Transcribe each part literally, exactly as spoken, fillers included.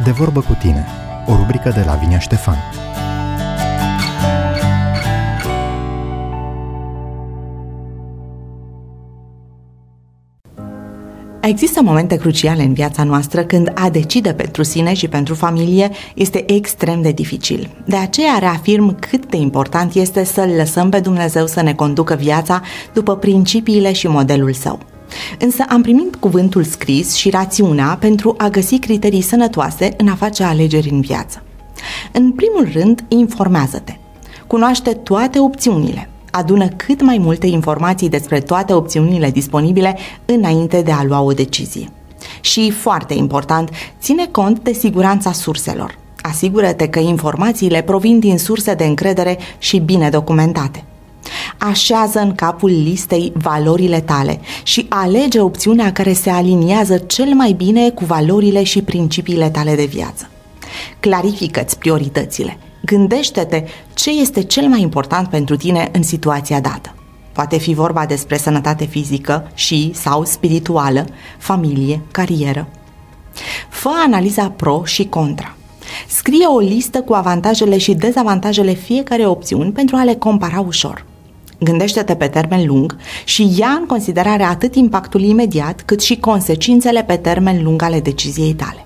De vorbă cu tine, o rubrică de Lavinia Ștefan. Există momente cruciale în viața noastră când a decide pentru sine și pentru familie este extrem de dificil. De aceea reafirm cât de important este să-L lăsăm pe Dumnezeu să ne conducă viața după principiile și modelul Său. Însă am primit cuvântul scris și rațiunea pentru a găsi criterii sănătoase în a face alegeri în viață. În primul rând, informează-te. Cunoaște toate opțiunile. Adună cât mai multe informații despre toate opțiunile disponibile înainte de a lua o decizie. Și, foarte important, ține cont de siguranța surselor. Asigură-te că informațiile provin din surse de încredere și bine documentate. Așează în capul listei valorile tale și alege opțiunea care se aliniază cel mai bine cu valorile și principiile tale de viață. Clarifică-ți prioritățile. Gândește-te ce este cel mai important pentru tine în situația dată. Poate fi vorba despre sănătate fizică și sau spirituală, familie, carieră. Fă analiza pro și contra. Scrie o listă cu avantajele și dezavantajele fiecare opțiuni pentru a le compara ușor. Gândește-te pe termen lung și ia în considerare atât impactul imediat cât și consecințele pe termen lung ale deciziei tale.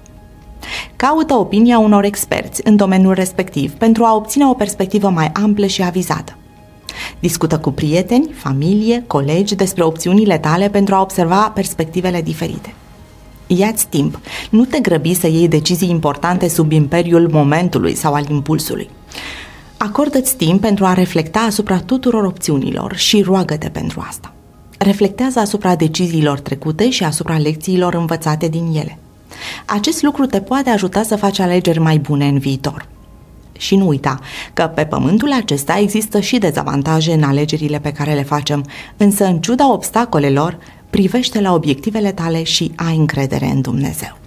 Caută opinia unor experți în domeniul respectiv pentru a obține o perspectivă mai amplă și avizată. Discută cu prieteni, familie, colegi despre opțiunile tale pentru a observa perspectivele diferite. Ia-ți timp, nu te grăbi să iei decizii importante sub imperiul momentului sau al impulsului. Acordă-ți timp pentru a reflecta asupra tuturor opțiunilor și roagă-te pentru asta. Reflectează asupra deciziilor trecute și asupra lecțiilor învățate din ele. Acest lucru te poate ajuta să faci alegeri mai bune în viitor. Și nu uita că pe pământul acesta există și dezavantaje în alegerile pe care le facem, însă în ciuda obstacolelor, privește la obiectivele tale și ai încredere în Dumnezeu.